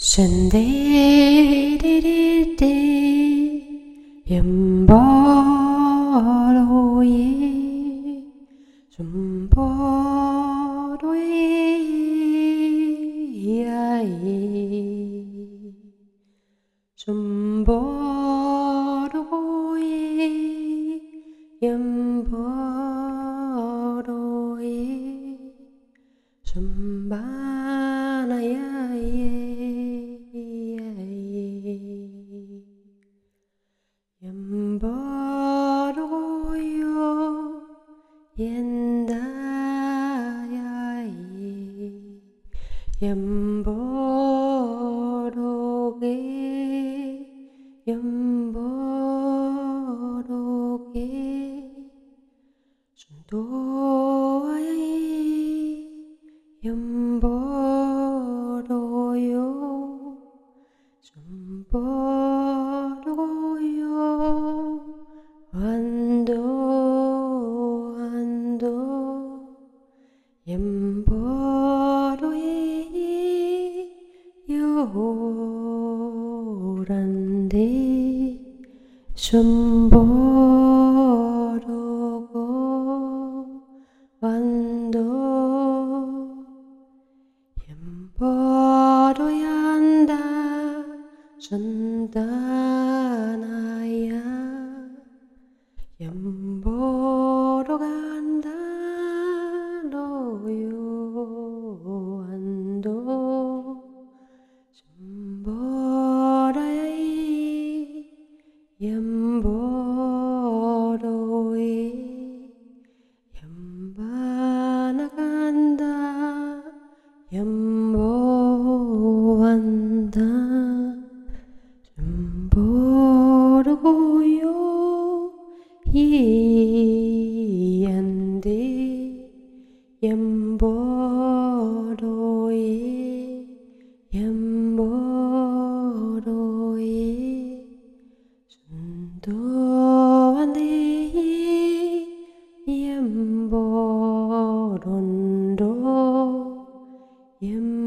Shandirite Yamboroye Sumboroye Yamboroye Sumbanayaye Yamboroyo Yendayaye Yamboroge Yamboroge Sundoyaye Yamboroyo Sumboroyo Ando Yamboroye 요란데 숨보르고 완도 얌보러야 한다 순다나야 얌보러 간다 너요 완도 얌보라야이 얌보로이 얌바나간다 얌보한다 얌보르고요 이안데 얌보로이 얌보로이 순도안데 얌보론도 얌